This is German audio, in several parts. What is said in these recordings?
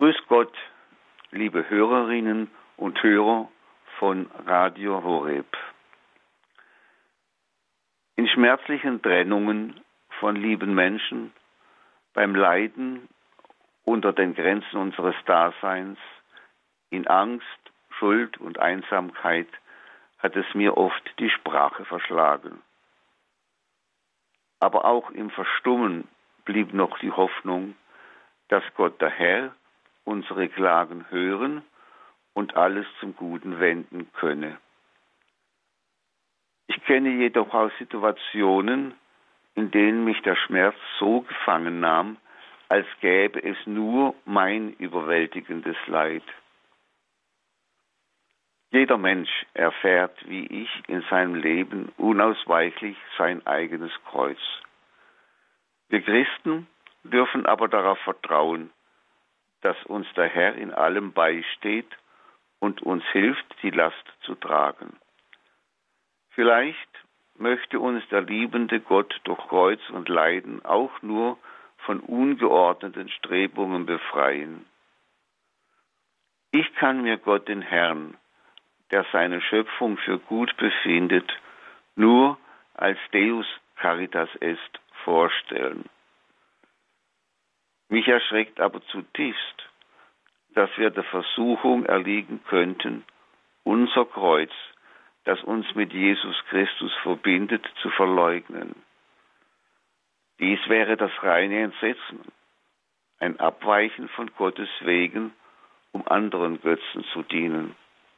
Grüß Gott, liebe Hörerinnen und Hörer von Radio Horeb. In schmerzlichen Trennungen von lieben Menschen, beim Leiden unter den Grenzen unseres Daseins, in Angst, Schuld und Einsamkeit hat es mir oft die Sprache verschlagen. Aber auch im Verstummen blieb noch die Hoffnung, dass Gott der Herr unsere Klagen hören und alles zum Guten wenden könne. Ich kenne jedoch auch Situationen, in denen mich der Schmerz so gefangen nahm, als gäbe es nur mein überwältigendes Leid. Jeder Mensch erfährt, wie ich, in seinem Leben unausweichlich sein eigenes Kreuz. Wir Christen dürfen aber darauf vertrauen, dass uns der Herr in allem beisteht und uns hilft, die Last zu tragen. Vielleicht möchte uns der liebende Gott durch Kreuz und Leiden auch nur von ungeordneten Strebungen befreien. Ich kann mir Gott, den Herrn, der seine Schöpfung für gut befindet, nur als Deus Caritas est vorstellen. Mich erschreckt aber zutiefst, dass wir der Versuchung erliegen könnten, unser Kreuz, das uns mit Jesus Christus verbindet, zu verleugnen. Dies wäre das reine Entsetzen, ein Abweichen von Gottes Wegen, um anderen Götzen zu dienen.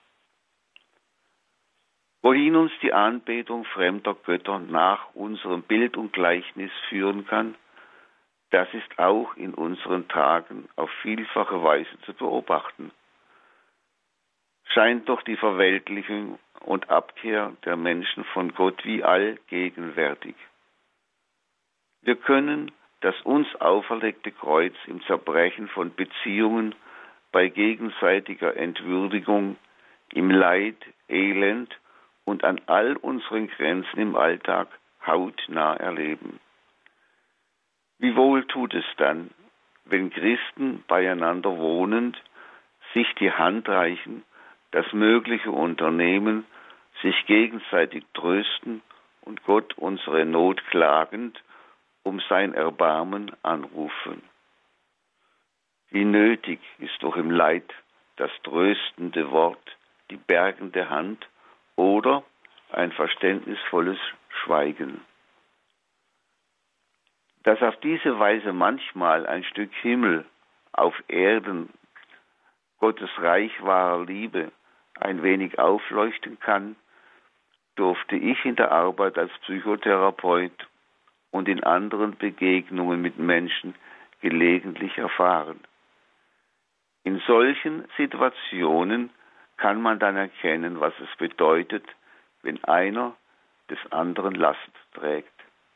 Wohin uns die Anbetung fremder Götter nach unserem Bild und Gleichnis führen kann, das ist auch in unseren Tagen auf vielfache Weise zu beobachten. Scheint doch die Verweltlichung und Abkehr der Menschen von Gott wie allgegenwärtig. Wir können das uns auferlegte Kreuz im Zerbrechen von Beziehungen, bei gegenseitiger Entwürdigung, im Leid, Elend und an all unseren Grenzen im Alltag hautnah erleben. Wie wohl tut es dann, wenn Christen beieinander wohnend sich die Hand reichen, das Mögliche unternehmen, sich gegenseitig trösten und Gott unsere Not klagend um sein Erbarmen anrufen. Wie nötig ist doch im Leid das tröstende Wort, die bergende Hand oder ein verständnisvolles Schweigen. Dass auf diese Weise manchmal ein Stück Himmel auf Erden, Gottes Reich wahrer Liebe, ein wenig aufleuchten kann, durfte ich in der Arbeit als Psychotherapeut und in anderen Begegnungen mit Menschen gelegentlich erfahren. In solchen Situationen kann man dann erkennen, was es bedeutet, wenn einer des anderen Last trägt.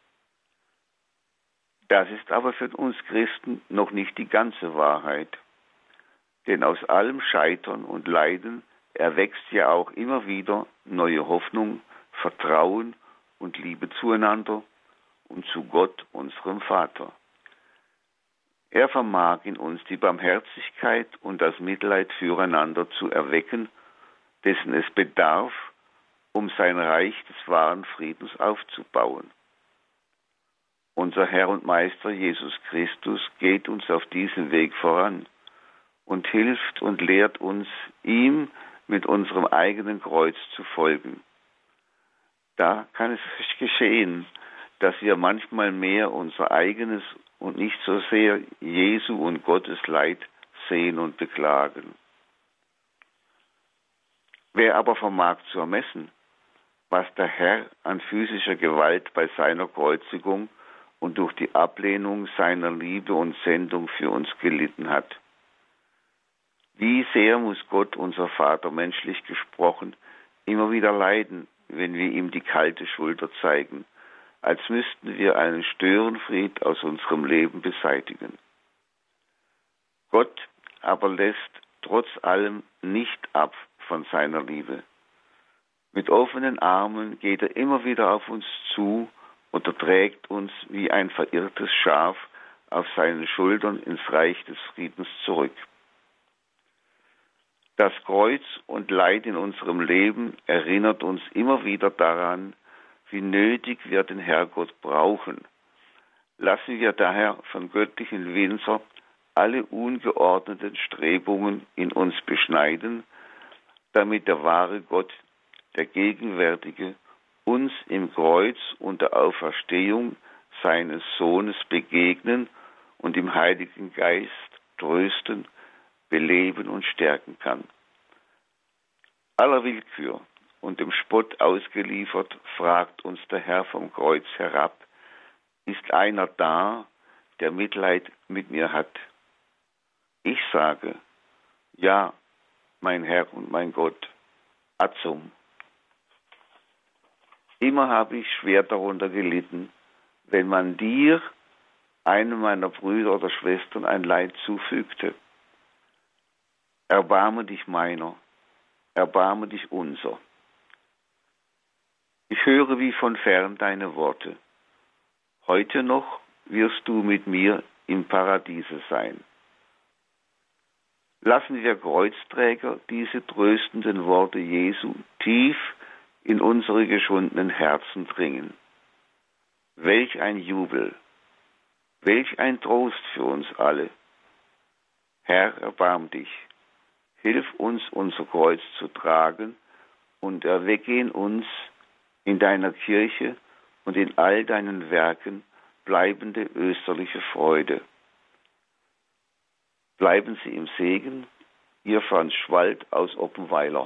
Das ist aber für uns Christen noch nicht die ganze Wahrheit. Denn aus allem Scheitern und Leiden erwächst ja auch immer wieder neue Hoffnung, Vertrauen und Liebe zueinander und zu Gott, unserem Vater. Er vermag in uns die Barmherzigkeit und das Mitleid füreinander zu erwecken, dessen es bedarf, um sein Reich des wahren Friedens aufzubauen. Unser Herr und Meister Jesus Christus geht uns auf diesem Weg voran und hilft und lehrt uns, ihm mit unserem eigenen Kreuz zu folgen. Da kann es geschehen, dass wir manchmal mehr unser eigenes und nicht so sehr Jesu und Gottes Leid sehen und beklagen. Wer aber vermag zu ermessen, was der Herr an physischer Gewalt bei seiner Kreuzigung und durch die Ablehnung seiner Liebe und Sendung für uns gelitten hat? Wie sehr muss Gott, unser Vater, menschlich gesprochen, immer wieder leiden, wenn wir ihm die kalte Schulter zeigen, als müssten wir einen Störenfried aus unserem Leben beseitigen. Gott aber lässt trotz allem nicht ab von seiner Liebe. Mit offenen Armen geht er immer wieder auf uns zu und er trägt uns wie ein verirrtes Schaf auf seinen Schultern ins Reich des Friedens zurück. Das Kreuz und Leid in unserem Leben erinnert uns immer wieder daran, wie nötig wir den Herrgott brauchen. Lassen wir daher von göttlichen Winzer alle ungeordneten Strebungen in uns beschneiden, damit der wahre Gott, der Gegenwärtige, uns im Kreuz und der Auferstehung seines Sohnes begegnen und im Heiligen Geist trösten, beleben und stärken kann. Aller Willkür und dem Spott ausgeliefert, fragt uns der Herr vom Kreuz herab: Ist einer da, der Mitleid mit mir hat? Ich sage: Ja, mein Herr und mein Gott, Atzum. Immer habe ich schwer darunter gelitten, wenn man dir, einem meiner Brüder oder Schwestern, ein Leid zufügte. Erbarme dich meiner, erbarme dich unser. Ich höre wie von fern deine Worte. Heute noch wirst du mit mir im Paradiese sein. Lassen wir Kreuzträger diese tröstenden Worte Jesu tief in unsere geschundenen Herzen dringen. Welch ein Jubel, welch ein Trost für uns alle. Herr, erbarm dich, hilf uns, unser Kreuz zu tragen und erwecke in uns, in deiner Kirche und in all deinen Werken bleibende österliche Freude. Bleiben Sie im Segen, Ihr Franz Schwald aus Oppenweiler.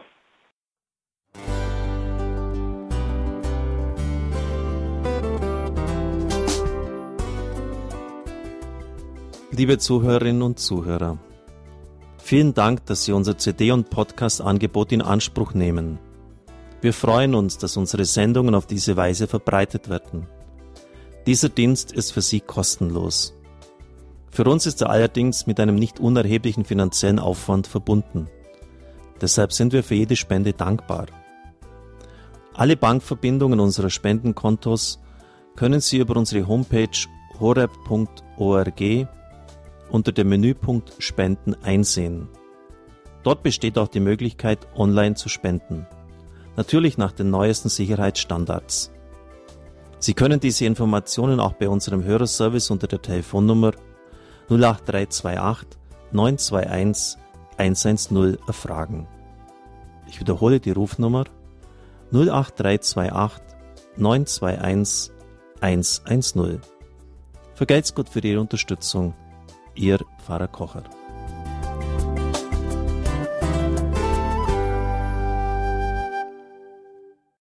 Liebe Zuhörerinnen und Zuhörer, vielen Dank, dass Sie unser CD- und Podcast-Angebot in Anspruch nehmen. Wir freuen uns, dass unsere Sendungen auf diese Weise verbreitet werden. Dieser Dienst ist für Sie kostenlos. Für uns ist er allerdings mit einem nicht unerheblichen finanziellen Aufwand verbunden. Deshalb sind wir für jede Spende dankbar. Alle Bankverbindungen unserer Spendenkontos können Sie über unsere Homepage horeb.org unter dem Menüpunkt Spenden einsehen. Dort besteht auch die Möglichkeit, online zu spenden. Natürlich nach den neuesten Sicherheitsstandards. Sie können diese Informationen auch bei unserem Hörerservice unter der Telefonnummer 08328 921 110 erfragen. Ich wiederhole die Rufnummer 08328 921 110. Vergelt's Gott für Ihre Unterstützung. Ihr Pfarrer Kocher.